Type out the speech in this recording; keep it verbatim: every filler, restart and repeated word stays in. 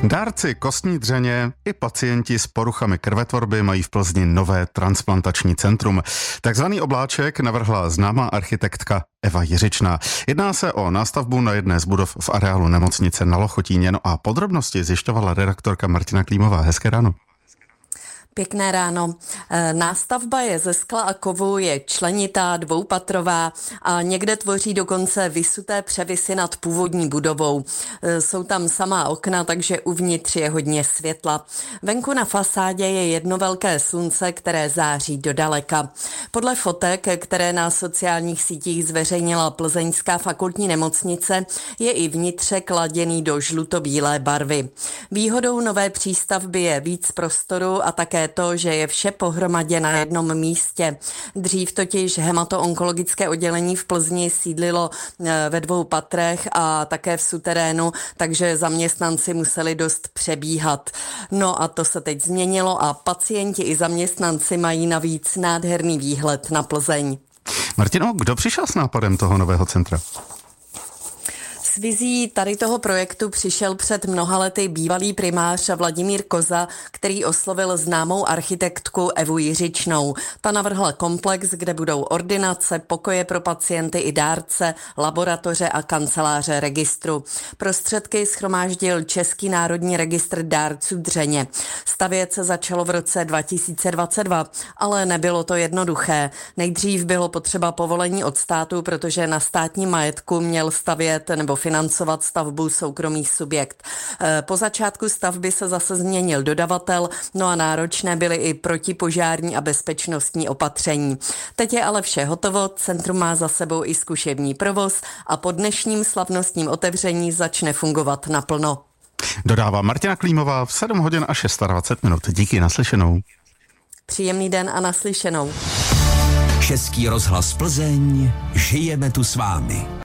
Dárci kostní dřeně i pacienti s poruchami krvetvorby mají v Plzni nové transplantační centrum. Takzvaný obláček navrhla známá architektka Eva Jiřičná. Jedná se o nástavbu na jedné z budov v areálu nemocnice na Lochotíně. No a podrobnosti zjišťovala redaktorka Martina Klímová. Hezké ráno. Pěkné ráno. Nástavba je ze skla a kovu, je členitá, dvoupatrová a někde tvoří dokonce vysuté převisy nad původní budovou. Jsou tam samá okna, takže uvnitř je hodně světla. Venku na fasádě je jedno velké slunce, které září do daleka. Podle fotek, které na sociálních sítích zveřejnila Plzeňská fakultní nemocnice, je i vnitřek laděný do žluto-bílé barvy. Výhodou nové přístavby je víc prostoru a také to, že je vše pohromadě na jednom místě. Dřív totiž hematoonkologické oddělení v Plzni sídlilo ve dvou patrech a také v suterénu, takže zaměstnanci museli dost přebíhat. No a to se teď změnilo a pacienti i zaměstnanci mají navíc nádherný výhled na Plzeň. Martino, kdo přišel s nápadem toho nového centra? S vizí tady toho projektu přišel před mnoha lety bývalý primář Vladimír Koza, který oslovil známou architektku Evu Jiřičnou. Ta navrhla komplex, kde budou ordinace, pokoje pro pacienty i dárce, laboratoře a kanceláře registru. Prostředky shromáždil Český národní registr dárců dřeně. Stavět se začalo v roce dva tisíce dvacet dva, ale nebylo to jednoduché. Nejdřív bylo potřeba povolení od státu, protože na státním majetku měl stavět nebo financovat stavbu soukromý subjekt. Po začátku stavby se zase změnil dodavatel, no a náročné byly i protipožární a bezpečnostní opatření. Teď je ale vše hotovo, centrum má za sebou i zkušební provoz a po dnešním slavnostním otevření začne fungovat naplno. Dodává Martina Klímová v sedm hodin a dvacet šest minut. Díky, naslyšenou. Příjemný den a naslyšenou. Český rozhlas Plzeň, žijeme tu s vámi.